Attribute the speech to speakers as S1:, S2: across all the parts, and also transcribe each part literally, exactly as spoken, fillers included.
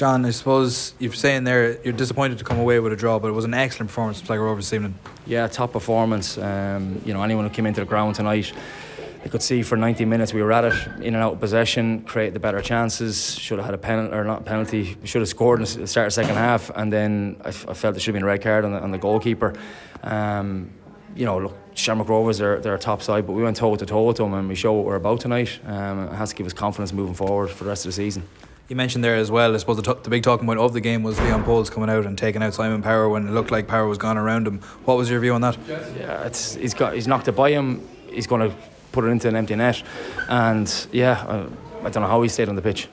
S1: John, I suppose you're saying there you're disappointed to come away with a draw, but it was an excellent performance from Sligo Rovers this evening.
S2: Yeah, top performance. Um, you know, anyone who came into the ground tonight, they could see for ninety minutes we were at it, in and out of possession, created the better chances. Should have had a penalty, or not a penalty. We should have scored in the start of the second half, and then I, f- I felt there should have been a red card on the, on the goalkeeper. Um, you know, look, Shamrock Rovers, they're, they're a top side, but we went toe to toe with them, and we show what we're about tonight. Um, it has to give us confidence moving forward for the rest of the season.
S1: You mentioned there as well, I suppose the, t- the big talking point of the game was Leon Poles coming out and taking out Simon Power when it looked like Power was gone around him. What was your view on that?
S2: Yeah, it's, he's got he's knocked it by him. He's going to put it into an empty net, and yeah, uh, I don't know how he stayed on the pitch.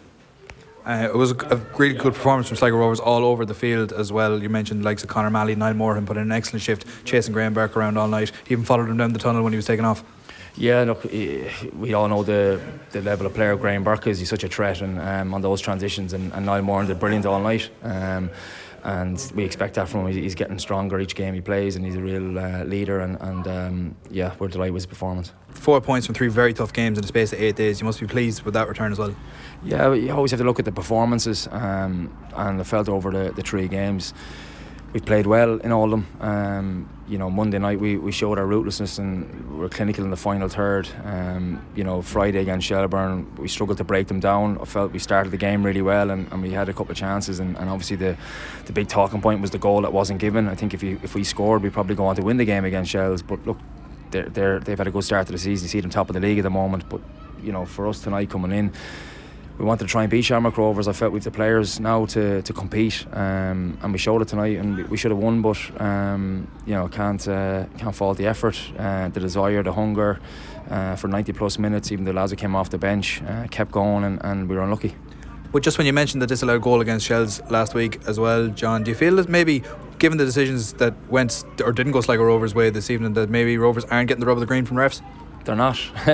S1: Uh, it was a, a really good performance from Sligo Rovers all over the field as well. You mentioned the likes of Conor Malley, Niall Moore, and put in an excellent shift, chasing Graham Burke around all night. He even followed him down the tunnel when he was taken off.
S2: Yeah, look, we all know the the level of player Graham Burke is. He's such a threat and um, on those transitions, and, and Niall Moore did brilliant all night. Um, and we expect that from him. He's getting stronger each game he plays, and he's a real uh, leader. And, and um, yeah, we're delighted with his performance.
S1: Four points from three very tough games in the space of eight days. You must be pleased with that return as well.
S2: Yeah, you always have to look at the performances, um, and I felt over the, the three games we've played well in all of them. Um, you know, Monday night we, we showed our ruthlessness and we were clinical in the final third. Um, you know, Friday against Shelbourne, we struggled to break them down. I felt we started the game really well, and, and we had a couple of chances. And, and obviously the the big talking point was the goal that wasn't given. I think if you, if we scored, we'd probably go on to win the game against Shells. But look, they're, they're, they've had a good start to the season. You see them top of the league at the moment. But you know, for us tonight coming in, we wanted to try and beat Shamrock Rovers. I felt we've the players now to, to compete, um, and we showed it tonight, and we, we should have won, but um, you know, can't uh, can't fault the effort, uh, the desire, the hunger uh, for ninety plus minutes. Even the lads who came off the bench uh, kept going, and, and we were unlucky.
S1: But just when you mentioned the disallowed goal against Shells last week as well, John, do you feel that maybe, given the decisions that went or didn't go Sligo Rovers' way this evening, that maybe Rovers aren't getting the rub of the green from refs?
S2: They're not.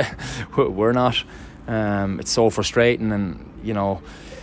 S2: We're not. Um, it's so frustrating, and you know,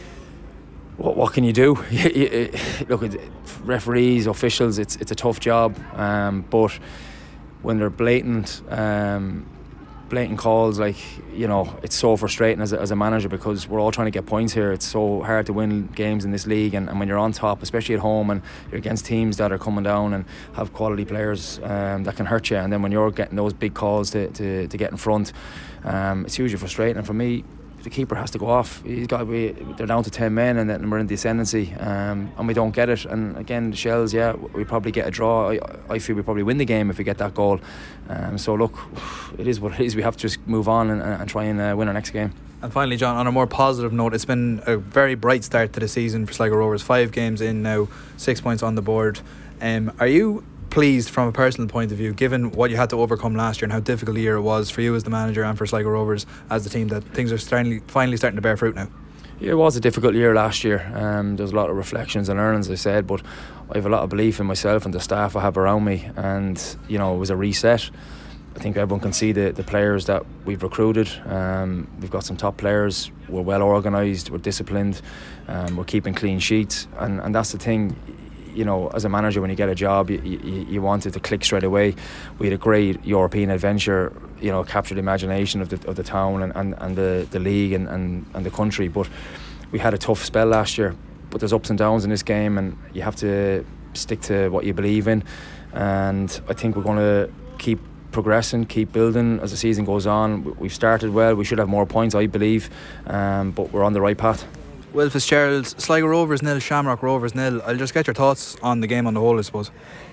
S2: what, what can you do? Look, referees, officials, it's it's a tough job, um, but when they're blatant um, blatant calls, like, you know, it's so frustrating as a, as a manager, because we're all trying to get points here. It's so hard to win games in this league, and, and when you're on top, especially at home, and you're against teams that are coming down and have quality players um, that can hurt you, and then when you're getting those big calls to, to, to get in front, Um, it's hugely frustrating. And for me, the keeper has to go off. He's got to be. They're down to ten men, and then we're in the ascendancy, um, and we don't get it. And again, the Shells, yeah, we probably get a draw. I, I feel we probably win the game if we get that goal. Um, so look, it is what it is. We have to just move on and, and try and uh, win our next game.
S1: And finally, John, on a more positive note, it's been a very bright start to the season for Sligo Rovers. Five games in now, six points on the board. Um, are you pleased from a personal point of view, given what you had to overcome last year and how difficult a year it was for you as the manager and for Sligo Rovers as the team, that things are starting, finally starting to bear fruit now?
S2: Yeah, it was a difficult year last year. Um, there was a lot of reflections and learnings, I said, but I have a lot of belief in myself and the staff I have around me, and you know, it was a reset. I think everyone can see the, the players that we've recruited. Um, we've got some top players. We're well organised, we're disciplined, um, we're keeping clean sheets, and, and that's the thing. You know, as a manager, when you get a job, you, you, you want it to click straight away. We had a great European adventure, you know, captured the imagination of the of the town and, and, and the, the league and, and, and the country. But we had a tough spell last year. But there's ups and downs in this game, and you have to stick to what you believe in. And I think we're going to keep progressing, keep building as the season goes on. We've started well. We should have more points, I believe, um, but we're on the right path.
S1: Will Fitzgerald, Sligo Rovers nil, Shamrock Rovers nil. I'll just get your thoughts on the game on the whole, I suppose.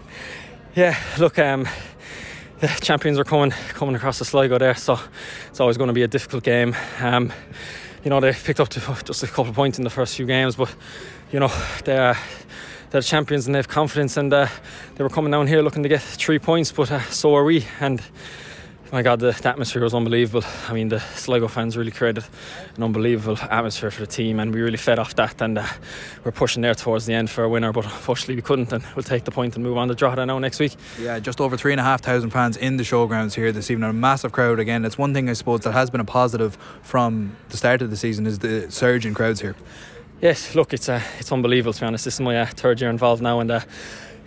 S3: Yeah, look, um, the champions are coming coming across the Sligo there, so it's always going to be a difficult game. Um, you know, they picked up just a couple of points in the first few games, but you know, they're they're champions and they have confidence, and uh, they were coming down here looking to get three points, but uh, so are we. And my God, the, the atmosphere was unbelievable. I mean, the Sligo fans really created an unbelievable atmosphere for the team, and we really fed off that, and uh, we're pushing there towards the end for a winner, but unfortunately we couldn't, and we'll take the point and move on to Drogheda now next week.
S1: Yeah, just over three and a half thousand fans in the showgrounds here this evening. A massive crowd again. It's one thing, I suppose, that has been a positive from the start of the season, is the surge in crowds here.
S3: Yes, look, it's uh, it's unbelievable, to be honest. This is my uh, third year involved now, and uh,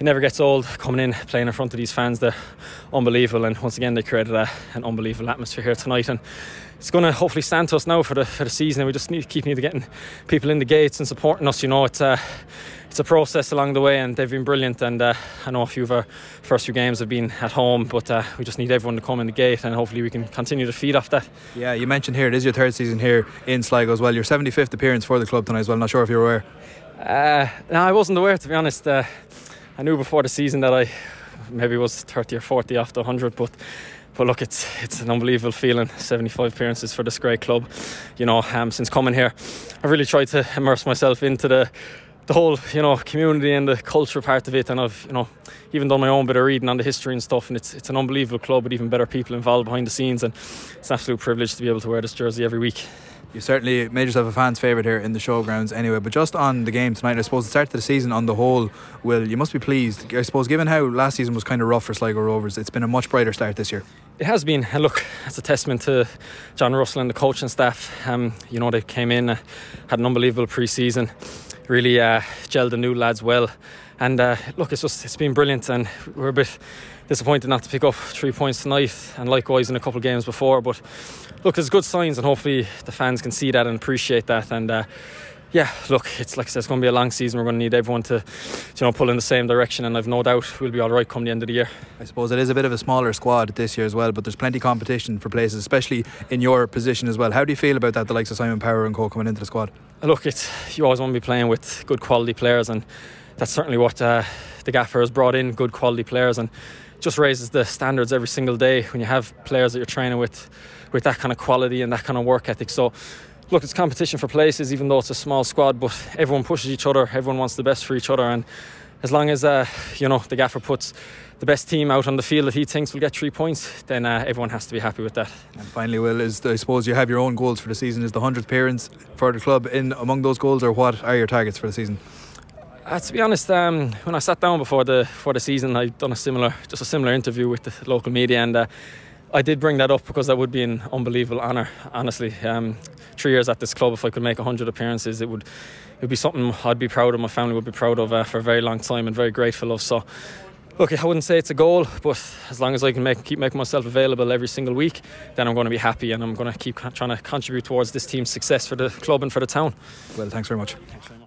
S3: it never gets old coming in, playing in front of these fans. They're unbelievable, and once again they created a, an unbelievable atmosphere here tonight, and it's going to hopefully stand to us now for the for the season. And we just need to keep need to getting people in the gates and supporting us. You know, it's a it's a process along the way, and they've been brilliant. And uh, I know a few of our first few games have been at home, but uh, we just need everyone to come in the gate, and hopefully we can continue to feed off that.
S1: Yeah, you mentioned here it is your third season here in Sligo as well. Your seventy-fifth appearance for the club tonight as well. Not sure if you're aware.
S3: Uh, no, I wasn't aware, to be honest. Uh, I knew before the season that I maybe was thirty or forty after one hundred, but but look, it's it's an unbelievable feeling. seventy-five appearances for this great club. You know, um, since coming here, I've really tried to immerse myself into the the whole, you know, community and the culture part of it, and I've, you know, even done my own bit of reading on the history and stuff, and it's it's an unbelievable club with even better people involved behind the scenes, and it's an absolute privilege to be able to wear this jersey every week.
S1: You certainly made yourself a fan's favourite here in the showgrounds anyway. But just on the game tonight, I suppose the start of the season on the whole, Will, you must be pleased. I suppose given how last season was kind of rough for Sligo Rovers, it's been a much brighter start this year.
S3: It has been. And look, it's a testament to John Russell and the coaching staff. Um, you know, they came in, uh, had an unbelievable pre-season, really uh, gelled the new lads well. And uh, look, it's just it's been brilliant, and we're a bit disappointed not to pick up three points tonight, and likewise in a couple of games before. But look, there's good signs, and hopefully the fans can see that and appreciate that. And uh, yeah, look, it's like I said, it's going to be a long season. We're going to need everyone to, you know, pull in the same direction, and I've no doubt we'll be all right come the end of the year.
S1: I suppose it is a bit of a smaller squad this year as well, but there's plenty of competition for places, especially in your position as well. How do you feel about that, the likes of Simon Power and co coming into the squad?
S3: Look, it's you always want to be playing with good quality players, and that's certainly what uh, the gaffer has brought in, good quality players, and just raises the standards every single day when you have players that you're training with with that kind of quality and that kind of work ethic. So look, it's competition for places, even though it's a small squad, but everyone pushes each other, everyone wants the best for each other, and as long as uh, you know, the gaffer puts the best team out on the field that he thinks will get three points, then uh, everyone has to be happy with that.
S1: And finally, Will, is I suppose you have your own goals for the season. Is the hundredth appearance for the club in among those goals, or what are your targets for the season?
S3: Uh, to be honest, um, when I sat down before the before the season, I'd done a similar, just a similar interview with the local media, and uh, I did bring that up because that would be an unbelievable honour. Honestly, um, three years at this club, if I could make a hundred appearances, it would it would be something I'd be proud of. My family would be proud of uh, for a very long time, and very grateful of. So, look, I wouldn't say it's a goal, but as long as I can make keep making myself available every single week, then I'm going to be happy, and I'm going to keep trying to contribute towards this team's success for the club and for the town.
S1: Well, thanks very much.
S3: Thanks very much.